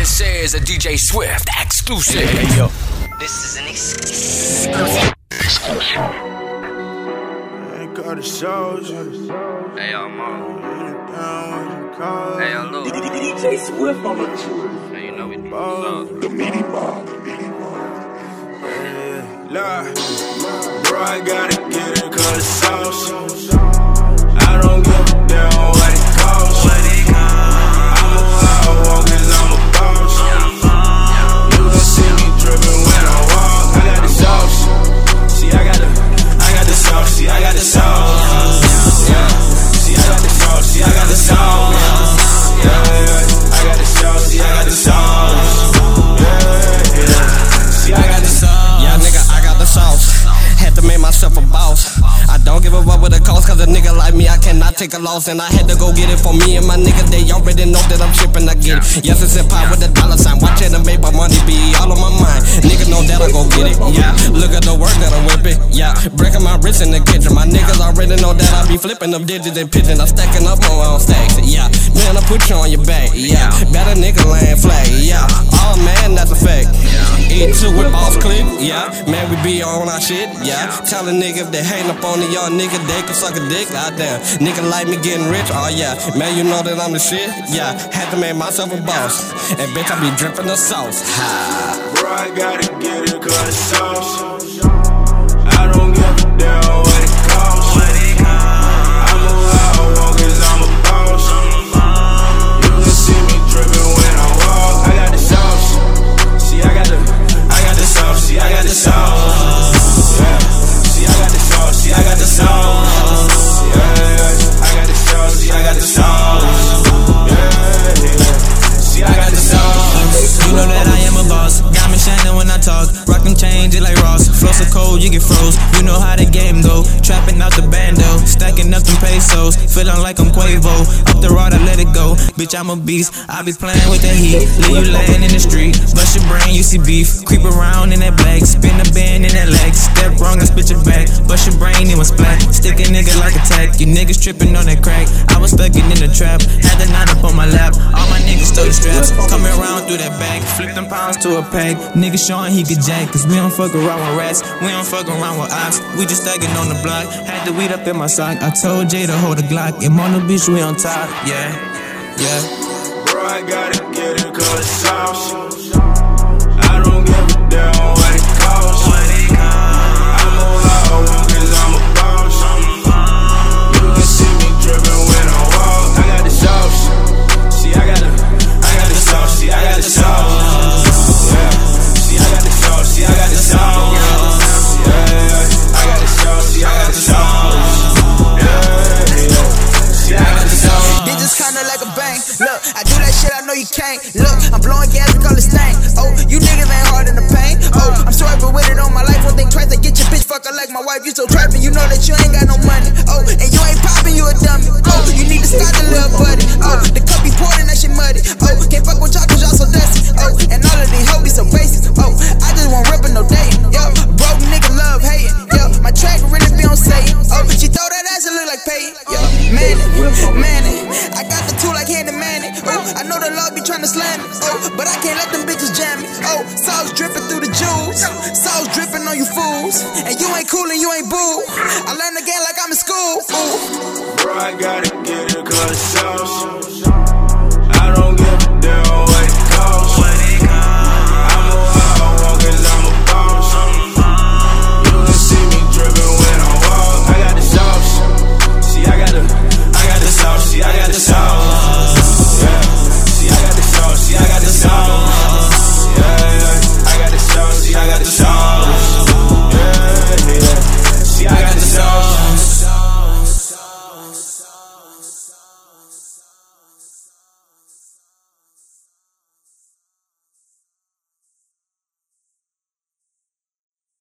This is a DJ Swift exclusive. Hey, yo. This is an exclusive. Ain't got the shows. Hey, yo, Mo. Hey, yo, Lou. DJ Swift on the tour. Hey, you know we do so. The Meaty Mob. Look, bro, I gotta get it cause it's sauce. I don't give a damn what it costs. I'm a wild one cause I'm a boss. You gon' see me drippin' when I walk. I got the sauce. See, I got the sauce. See, I got the sauce. Yeah. See, I got the sauce. See, I got the sauce. Yeah. I got the sauce. See, I got the sauce. Yeah. See, I got the sauce. Yeah, nigga, I got the sauce. Had to make myself a boss. I don't give a fuck with the cost, cause a nigga like me, I cannot take a loss. And I had to go get it for me and my nigga. They already know that I'm shipping, I get it. Yes, it's in pie with the dollar sign. Watching them make my money be all on my mind. Nigga know that I go get it, yeah. Look at the work that I'm whipping, yeah. Breaking my wrist in the kitchen. My niggas already know that I be flipping them digits and pitching. I'm stacking up on stacks, yeah. Man, I put you on your back, yeah. Better nigga land flag, yeah. Oh man, that's a fact. E2 with boss click, yeah. Man, we be on our shit, yeah. Tell a nigga if they hating up on the young nigga, they can suck a dick, goddamn. Nigga like me getting rich, oh yeah. Man, you know that I'm the shit, yeah. Had to make myself a boss. And bitch, I be dripping the sauce, ha. Bro, I gotta get it cause it's sauce. I don't give a damn what it costs. I'm a wild one cause I'm a boss. You can see me drippin' when I walk. I got the sauce. See, I got the sauce. See, I got the sauce. Yeah. See, I got the sauce. See, I got the sauce. Yeah. I got the sauce. See, I got the sauce. Yeah. See, I got the sauce. You know that I am a boss. Got me shining when I talk. Rockin' change it like Ross. Flow so cold, you get froze. You know how the game go. Trapping out the bando. Stacking up them pesos. Feeling like I'm Quavo. Up the rod, I let it go. Bitch, I'm a beast. I be playing with that heat. Leave you laying in the street. Bust your brain, you see beef. Creep around in that black. Spin the band in that leg. Step wrong, I spit your back. Bust your brain, it was splat. Stick a nigga like a tack. You niggas tripping on that crack. I was stuck in the trap. Had the nine up on my lap. All my niggas stole the straps. Coming around through that bag. Flip them pounds to a pack. Nigga showing he could jack. Cause we don't fuck around with rats. We don't fuck around with ops. We just stacking on the block. Had the weed up in my sock. I told Jay to hold a Glock. And on the bitch, we on top. Yeah, yeah. Bro, I gotta get it cause it's sauce. I don't give a damn what it costs. I'm a wild one cause I'm a boss. You can see me drippin' when I walk. I got the sauce. See, I got the sauce. See, I got the sauce. Yeah. See, I got the sauce. See, I got the sauce. Yeah. I got the sauce. See, I got the sauce. Yeah. See, I got the sauce. Bitches kinda like a bang. Look, I do that shit, I know you can't. Look, I'm blowing gas, we call it stank. Oh, you niggas ain't hard in the pain. Oh, I'm swerving with it on my life. One thing twice, I get your bitch fucker like my wife. You so trapping, you know that you ain't got no money. Oh, and you ain't popping, you a dummy. Oh, you need to stop the little buddy. Oh, the cup be pouring, that shit muddy. Oh, can't fuck with y'all cause y'all so dusty. Oh, and all of these hoes be so basic. Oh, I just want ripping no dating. Yo, broke nigga love hating. Yo, my track really be on Satan. Oh, she throw that ass, it look like Peyton. Yo, man it. I got the tool like Handy Manny. Oh, I know the law be trying to slam me. Oh, but I can't let them bitches jam me. Oh, sauce dripping through the jewels. Sauce dripping on you fools. And you ain't cool and you ain't boo. I learned again like I'm in school. Ooh. Bro, I gotta get it cause it's sauce.